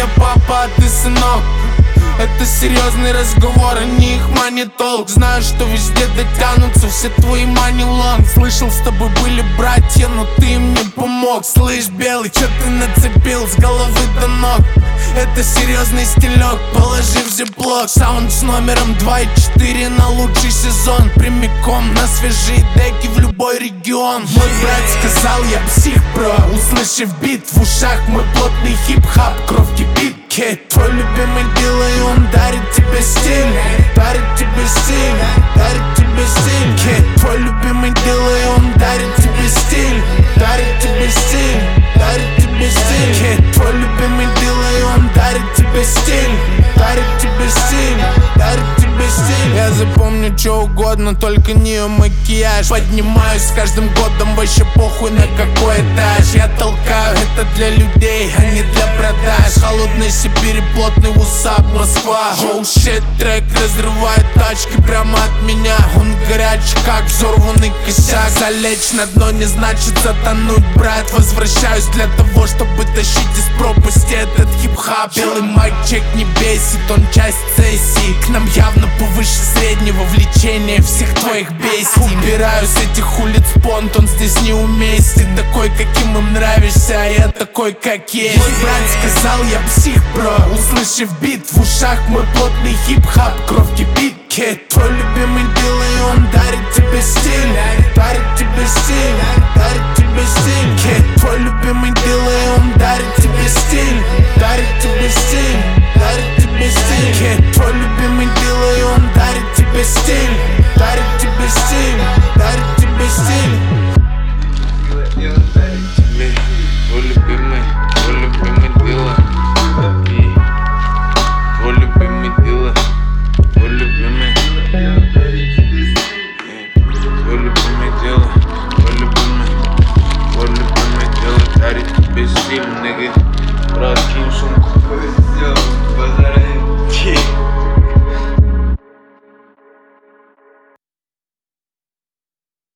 папа, а ты сынок. Это серьезный разговор, а не их мани-толк. Знаю, что везде дотянутся все твои мани-лонг. Слышал, с тобой были братья, но ты им не помог. Слышь, белый, чё ты нацепил с головы до ног? Это серьезный стилек, положи в зиплок. Саунд с номером 2 и 4 на лучший сезон. Прямиком на свежие деки в любой регион. Мой брат сказал, я псих, бро. Услышав бит в ушах, мой плотный хип-хап, кровь кипит. Твой любимый делай, он дарит тебе стиль. Дарит тебе стиль, дарит тебе стиль. Твой любимый делай, он дарит тебе стиль. Дарит тебе стиль, дарит тебе стиль. Твой любимый делай, он дарит тебе стиль. Дарит тебе стиль, дарит тебе стиль. Я запомню что угодно, только не ее макияж. Поднимаюсь с каждым годом, вообще похуй на какой этаж. Я толкаю, это для людей, а не для продаж. Холодной Сибири, плотный усап, Москва. Оу щит, трек разрывает тачки прямо от меня. Он горячий, как взорванный косяк. Залечь на дно не значит затонуть, брат. Возвращаюсь для того, чтобы тащить из пропасти этот хип-хап. Белый майк, чек не бесит, он часть сессии. К нам явно повыше среднего влечения всех твоих бестий. Убираю с этих улиц понт, он здесь неуместен. Такой, каким им нравишься, а я такой, как есть. Мой брат сказал, я псих, бро. Услышав бит в ушах, мой плотный хип-хап, кровь кипит. Твой любимый делай, он дарит тебе стиль. Дарит тебе стиль, дарит тебе стиль. Твой любимый делай, он дарит тебе стиль. Дарит тебе стиль, дарит тебе стиль. Твой любимый делай, он дарит тебе стиль. Дарит тебе стиль, дарит тебе стиль. Твой любимый делай. Твой любимый делай. Твой любимый. Твой любимый делай. Твой любимый делай. Дарит тебе стиль, nigga. Брат, кинь сумку. Все, базара нет.